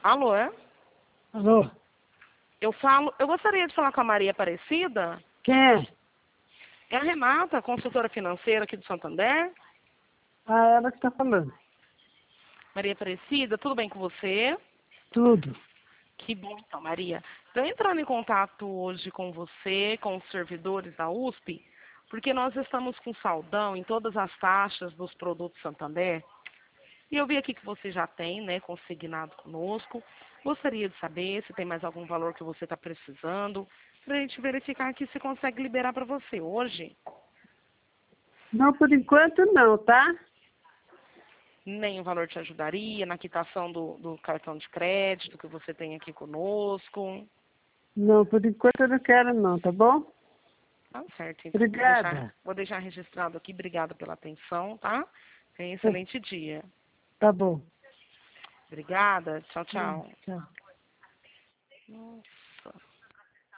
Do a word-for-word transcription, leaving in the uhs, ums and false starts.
Alô, é? Alô? Eu falo, eu gostaria de falar com a Maria Aparecida. Quem é? É a Renata, consultora financeira aqui do Santander. Ah, ela que está falando. Maria Aparecida, tudo bem com você? Tudo. Que bom então, Maria. Estou entrando em contato hoje com você, com os servidores da U S P, porque nós estamos com saldão em todas as taxas dos produtos Santander. E eu vi aqui que você já tem, né, consignado conosco. Gostaria de saber se tem mais algum valor que você está precisando, para a gente verificar aqui se consegue liberar para você hoje. Não, por enquanto não, tá? Nem o valor te ajudaria na quitação do, do cartão de crédito que você tem aqui conosco. Não, por enquanto eu não quero não, tá bom? Tá certo, então. Vou Obrigada. deixar, vou deixar registrado aqui. Obrigada pela atenção, tá? Tenha um excelente dia. Tá bom. Obrigada. Tchau, Hum, tchau. Tchau.